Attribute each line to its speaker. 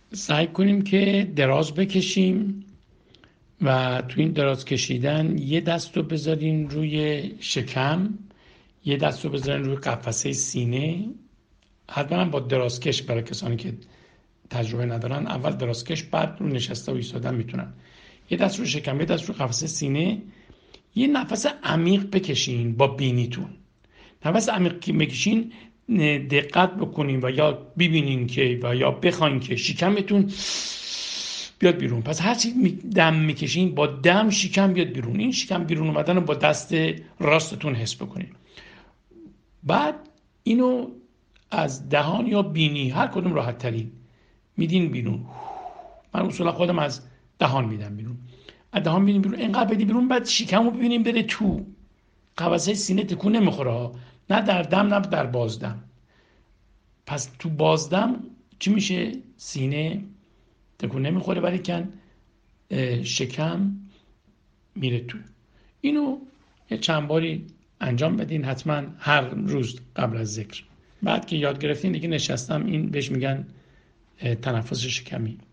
Speaker 1: سعی کنیم که دراز بکشیم و تو این دراز کشیدن یه دست رو بذارین روی شکم، یه دست رو بذارین روی قفسه سینه. حتما با درازکش، برای کسانی که تجربه ندارن، اول درازکش بعد رو نشسته و ایستادن میتونن. یه دست رو شکم، یه دست رو قفسه سینه. یه نفس عمیق بکشین با بینیتون. نفس عمیق که بکشین دقت بکنین و یا ببینین که و یا بخواین که شکمتون بیاد بیرون. پس هر چی دم میکشین با دم شکم بیاد بیرون. این شکم بیرون اومدن رو با دست راستتون حس بکنین. بعد اینو از دهان یا بینی، هر کدوم راحت ترین، میدین بیرون. من اصولا خودم از دهان میدم بیرون. از دهان میدین بیرون، اینقدر بدین بیرون، بعد شکمو ببینیم بره تو. قفسه سینه تکون نمیخوره، نه در دم نه در بازدم. پس تو بازدم چی میشه؟ سینه تکون نمیخوره ولی کن شکم میره تو. اینو یه چند باری انجام بدین حتما هر روز قبل از ذکر. بعد که یاد گرفتین دیگه نشستم، این بهش میگن تنفس شکمی.